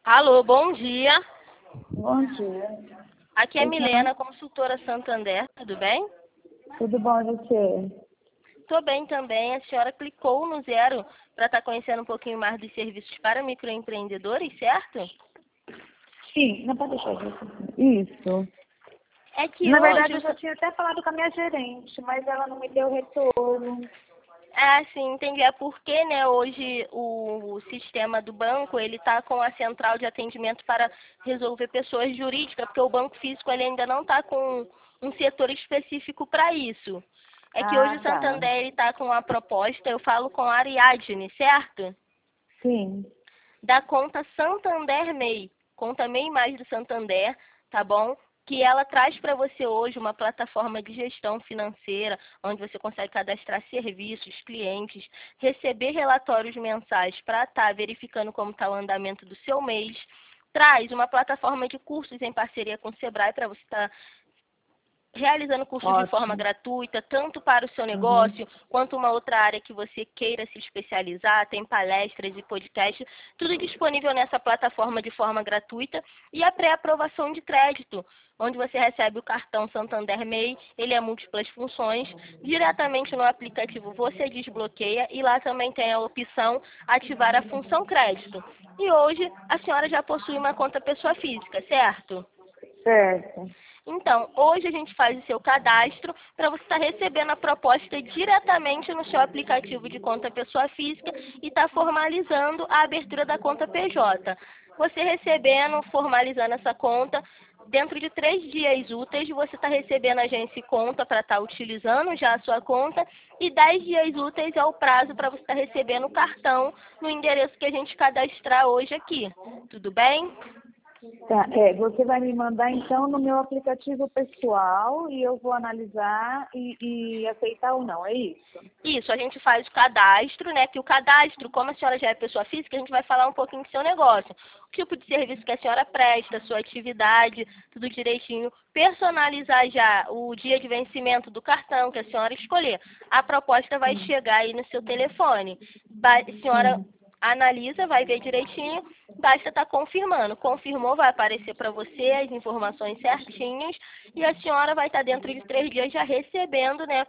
Alô, bom dia. Bom dia. Aqui é Oi, Milena, consultora Santander, tudo bem? tudo bom e você? Tô bem também. A senhora clicou no 0 para estar conhecendo um pouquinho mais dos serviços para microempreendedores, certo? Sim, não pode deixar isso. É que Na verdade, hoje, eu já tinha até falado com a minha gerente, mas ela não me deu retorno. assim, entendi. É porque, né, hoje o sistema do banco, ele tá com a central de atendimento para resolver pessoas jurídicas, porque o banco físico ele ainda não está com um setor específico para isso. É que hoje Ah, o tá. Santander ele está com uma proposta, eu falo com a Ariadne, certo? Sim. Da conta Santander MEI, conta MEI mais do Santander, tá bom? Que ela traz para você hoje uma plataforma de gestão financeira, onde você consegue cadastrar serviços, clientes, receber relatórios mensais para estar verificando como está o andamento do seu mês. Traz uma plataforma de cursos em parceria com o Sebrae para você estar realizando cursos de forma Ótimo. gratuita, tanto para o seu Uhum. negócio, quanto uma outra área que você queira se especializar, tem palestras e podcasts, tudo disponível nessa plataforma de forma gratuita, e a pré-aprovação de crédito, onde você recebe o cartão Santander MEI, ele é múltiplas funções, diretamente no aplicativo você desbloqueia, e lá também tem a opção ativar a função crédito. E hoje a senhora já possui uma conta pessoa física, certo? Certo. Então, hoje a gente faz o seu cadastro para você estar recebendo a proposta diretamente no seu aplicativo de conta pessoa física e estar formalizando a abertura da conta PJ. Você recebendo, formalizando essa conta, dentro de 3 dias úteis, você está recebendo a agência e conta para estar utilizando já a sua conta, e 10 dias úteis é o prazo para você estar recebendo o cartão no endereço que a gente cadastrar hoje aqui. Tudo bem? Tá, você vai me mandar então no meu aplicativo pessoal e eu vou analisar e aceitar ou não, é isso? Isso, a gente faz o cadastro, né? Que o cadastro, como a senhora já é pessoa física, a gente vai falar um pouquinho do seu negócio. O tipo de serviço que a senhora presta, sua atividade, tudo direitinho. Personalizar já o dia de vencimento do cartão que a senhora escolher. A proposta vai Sim. chegar aí no seu telefone. A senhora Sim. analisa, vai ver direitinho, basta estar confirmando. Confirmou, vai aparecer para você as informações certinhas e a senhora vai estar dentro de 3 dias já recebendo, né,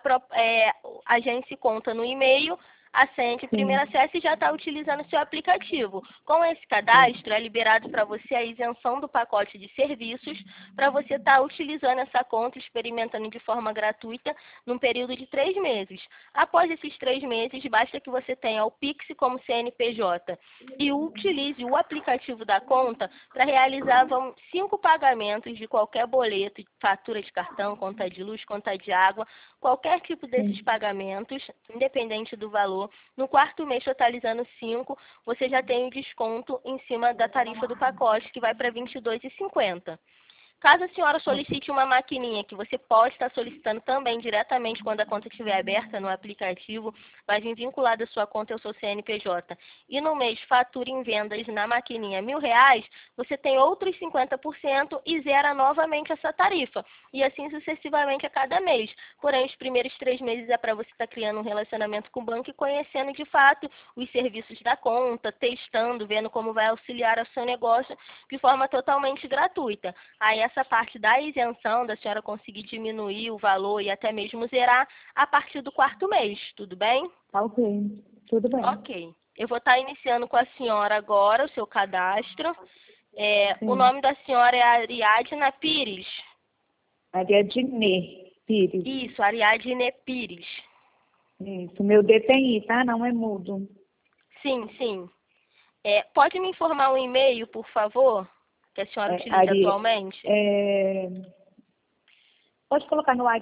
a agência conta no e-mail, a senha de primeiro Sim. acesso e já está utilizando o seu aplicativo. Com esse cadastro, é liberado para você a isenção do pacote de serviços, para você estar utilizando essa conta, experimentando de forma gratuita, num período de 3 meses. Após esses 3 meses, basta que você tenha o Pix como CNPJ e utilize o aplicativo da conta para realizar 5 pagamentos de qualquer boleto, fatura de cartão, conta de luz, conta de água, qualquer tipo desses Sim. pagamentos, independente do valor. No quarto mês, totalizando 5, você já tem o desconto em cima da tarifa do pacote, que vai para R$ 22,50. Caso a senhora solicite uma maquininha, que você pode estar solicitando também diretamente quando a conta estiver aberta no aplicativo, vai vir vinculada a sua conta ao seu CNPJ. E no mês fatura em vendas na maquininha R$ 1.000, você tem outros 50% e zera novamente essa tarifa. E assim sucessivamente a cada mês. Porém, os primeiros 3 meses é para você estar criando um relacionamento com o banco e conhecendo de fato os serviços da conta, testando, vendo como vai auxiliar ao seu negócio de forma totalmente gratuita. Aí essa parte da isenção, da senhora conseguir diminuir o valor e até mesmo zerar a partir do quarto mês, tudo bem? Tá, ok. Tudo bem. Ok. Eu vou estar iniciando com a senhora agora o seu cadastro. O Sim. nome da senhora é Ariadna Pires. Ariadne Pires. Isso, Ariadne Pires. Isso. Meu D tem I, tá? Não é mudo. Sim, sim. Pode me informar o e-mail, por favor, que a senhora É, utiliza atualmente? é, pode colocar no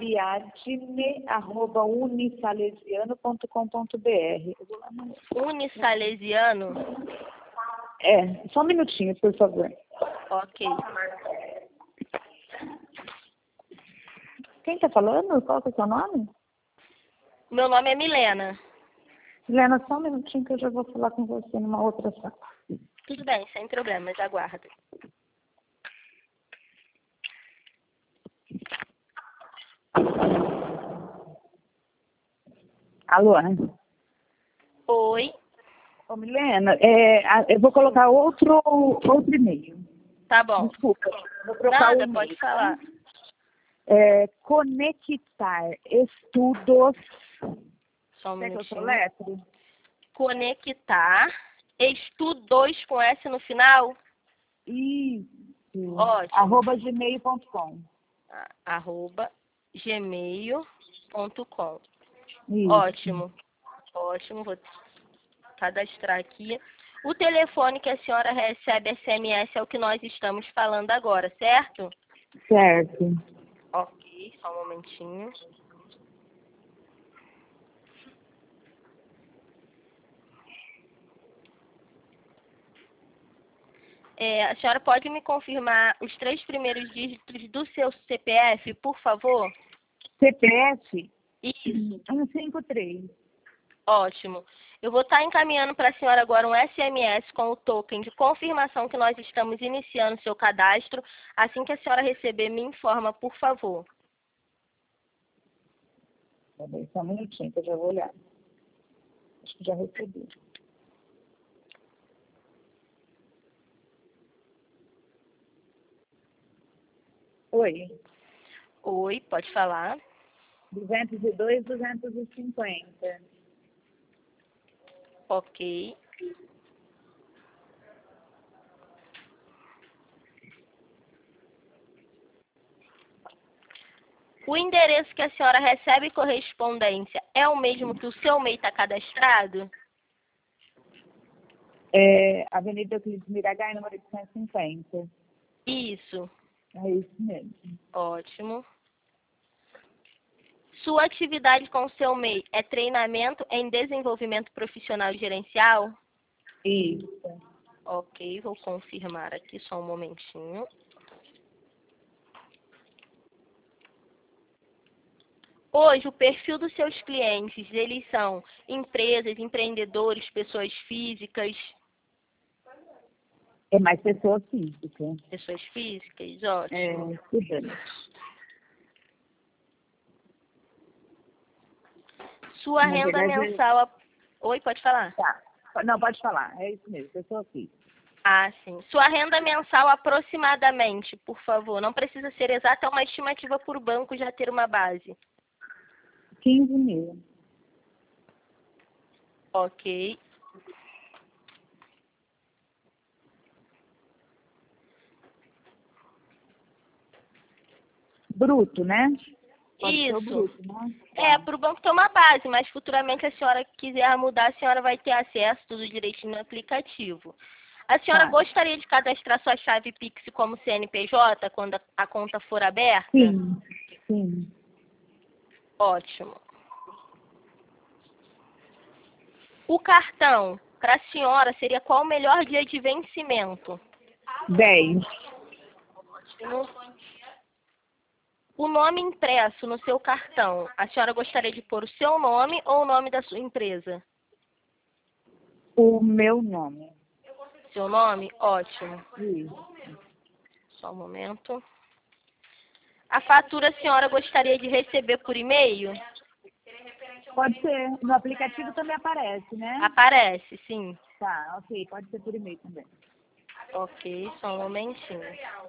ariadne@unisalesiano.com.br. Eu vou lá Unisalesiano? só um minutinho, por favor. Ok. Quem está falando? Qual que é o seu nome? Meu nome é Milena. Helena, só um minutinho que eu já vou falar com você numa outra sala. Tudo bem, sem problemas, aguardo. Alô? Oi, Ô, Milena, eu vou colocar outro e-mail. Tá bom. Desculpa, vou trocar o Nada, e-mail. pode falar. Conectar estudos. Só um Quer que eu minutinho. soletre? Conectar estudos com S no final. Isso. Ótimo. @gmail.com. @gmail.com. Isso. Ótimo. Ótimo. Vou cadastrar aqui. O telefone que a senhora recebe SMS é o que nós estamos falando agora, certo? Certo. Ok, só um momentinho. A senhora pode me confirmar os 3 primeiros dígitos do seu CPF, por favor? CPF Isso. 153. Ótimo. Eu vou estar encaminhando para a senhora agora um SMS com o token de confirmação que nós estamos iniciando seu cadastro. Assim que a senhora receber, me informa, por favor. Peraí, só um minutinho que eu já vou olhar. Acho que já recebi. Oi. Oi, pode falar. 202, 250. Ok. O endereço que a senhora recebe correspondência é o mesmo que o seu MEI está cadastrado? Avenida Euclides Miragai, número 850. Isso. É isso mesmo. Ótimo. Sua atividade com o seu MEI é treinamento em desenvolvimento profissional e gerencial? Isso. Ok, vou confirmar aqui só um momentinho. Hoje, o perfil dos seus clientes, eles são empresas, empreendedores, pessoas físicas? É mais pessoa física. Pessoas físicas, ótimo. Estudante. Sua Na renda verdade, mensal... Oi, pode falar. Tá. Não, pode falar. É isso mesmo, pessoa física. Ah, sim. Sua renda mensal aproximadamente, por favor. Não precisa ser exata, é uma estimativa por banco já ter uma base. 15 mil. Ok. Bruto, né? Pode ser o Isso. bruto, né? Para o banco ter uma base, mas futuramente a senhora quiser mudar, a senhora vai ter acesso tudo direitinho no aplicativo. A senhora Tá. gostaria de cadastrar sua chave Pix como CNPJ quando a conta for aberta? Sim, sim. Ótimo. O cartão, para a senhora, seria qual o melhor dia de vencimento? 10. O nome impresso no seu cartão, a senhora gostaria de pôr o seu nome ou o nome da sua empresa? O meu nome. Seu nome? Ótimo. Isso. Só um momento. A fatura a senhora gostaria de receber por e-mail? Pode ser. No aplicativo também aparece, né? Aparece, sim. Tá, ok. Pode ser por e-mail também. Ok, só um momentinho.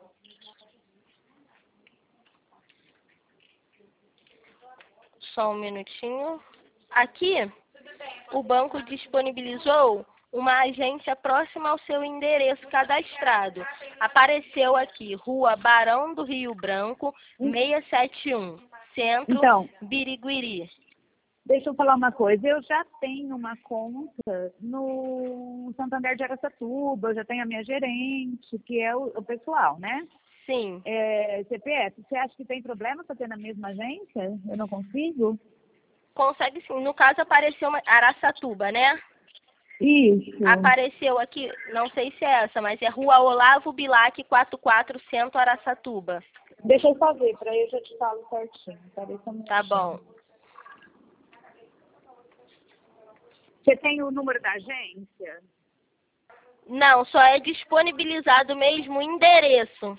Só um minutinho. Aqui, o banco disponibilizou uma agência próxima ao seu endereço cadastrado. Apareceu aqui, Rua Barão do Rio Branco, 671, Centro, Então, Biriguiri. deixa eu falar uma coisa. Eu já tenho uma conta no Santander de Araçatuba. Eu já tenho a minha gerente, que é o pessoal, né? Sim. CPF. Você acha que tem problema para ter na mesma agência? Eu não consigo? Consegue sim. No caso, apareceu uma Araçatuba, né? Isso. Apareceu aqui, não sei se é essa, mas é Rua Olavo Bilac 44, Centro, Araçatuba. Deixa eu só ver, para aí eu já te falo certinho. Peraí, só um minutinho. Tá bom. Você tem o número da agência? Não, só é disponibilizado mesmo o endereço.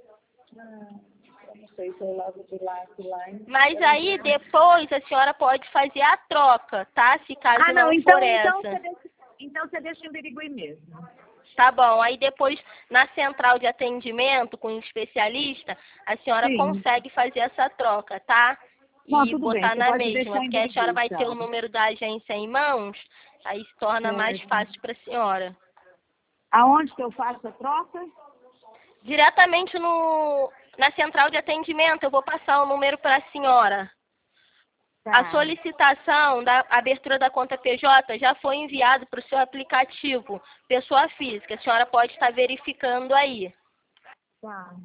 Eu não sei se eu Olavo Bilac lá. Mas aí depois a senhora pode fazer a troca, tá? Se caso Não, não então, for essa. Então você deixa em Birigui mesmo. Tá bom, aí depois na central de atendimento com o especialista, a senhora Sim. consegue fazer essa troca, tá? Não, E tudo bem, botar você na pode mesma, deixar em porque a senhora Birigui, vai ter o então. número da agência em mãos, aí se torna mais Certo. fácil para a senhora. Aonde que eu faço a troca? Diretamente na central de atendimento, eu vou passar o número para a senhora. A Tá. solicitação da abertura da conta PJ já foi enviada para o seu aplicativo, pessoa física. A senhora pode estar verificando aí. Tá.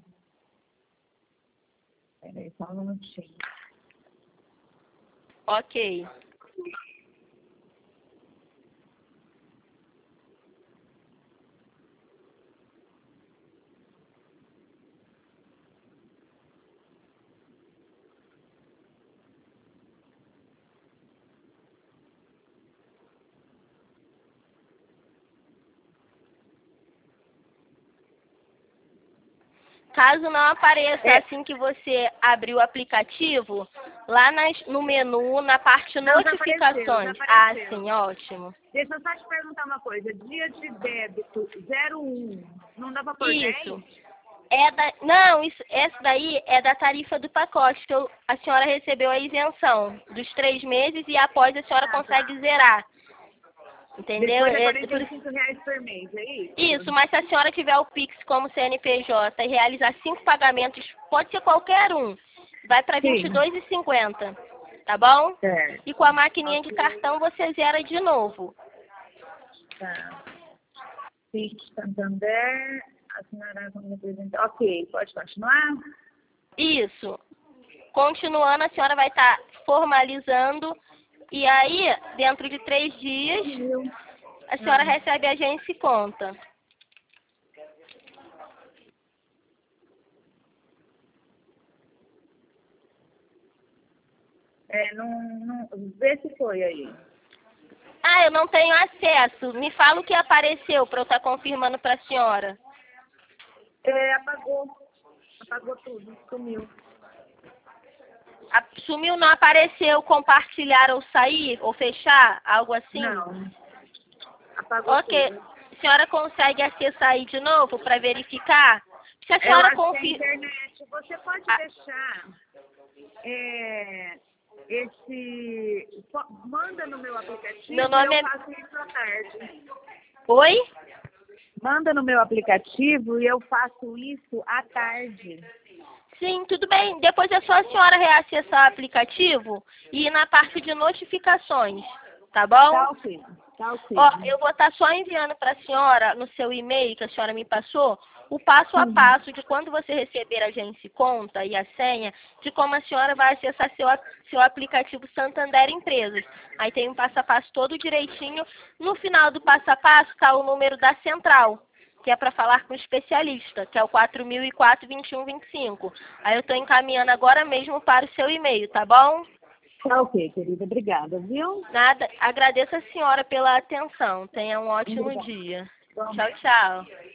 Peraí, só um minutinho. Ok. Caso não apareça assim que você abrir o aplicativo, lá no menu, na parte Não, já notificações. apareceu, já Ah, apareceu. sim, ótimo. Deixa eu só te perguntar uma coisa. Dia de débito 01. Não dá pra pôr 10? Isso. Não, essa daí é da tarifa do pacote, que a senhora recebeu a isenção dos 3 meses e após a senhora consegue zerar. Entendeu? Depois é É R$ 45 por mês, é isso? Isso, mas se a senhora tiver o Pix como CNPJ e realizar 5 pagamentos, pode ser qualquer um, vai para Sim. R$22,50, tá bom? Certo. E com a maquininha de cartão você zera de novo. Tá. Pix Santander, assinará como representante. Ok, pode continuar? Isso. Continuando, a senhora vai estar formalizando e aí, dentro de 3 dias, a senhora recebe a agência e conta. Não, vê se foi aí. Ah, eu não tenho acesso. Me fala o que apareceu para eu estar confirmando para a senhora. Apagou tudo, sumiu. Sumiu, não apareceu compartilhar ou sair ou fechar, algo assim? Não, apagou Ok. tudo. A senhora consegue acessar aí de novo para verificar? Se a Eu senhora acho que é a confirma. internet. Você pode deixar manda no meu aplicativo Meu nome e é. eu faço isso à tarde. Oi? Manda no meu aplicativo e eu faço isso à tarde. Sim, tudo bem. Depois é só a senhora reacessar o aplicativo e ir na parte de notificações, tá bom? Tá ok, tá ok. Ó, eu vou estar só enviando para a senhora, no seu e-mail que a senhora me passou, o passo a passo de quando você receber a agência e conta e a senha, de como a senhora vai acessar seu aplicativo Santander Empresas. Aí tem um passo a passo todo direitinho. No final do passo a passo está o número da central, que é para falar com o especialista, que é o 4004-2125. Aí eu estou encaminhando agora mesmo para o seu e-mail, tá bom? Tá ok, querida. Obrigada, viu? Nada, agradeço a senhora pela atenção. Tenha um ótimo Obrigada. dia. Bom. Tchau, tchau.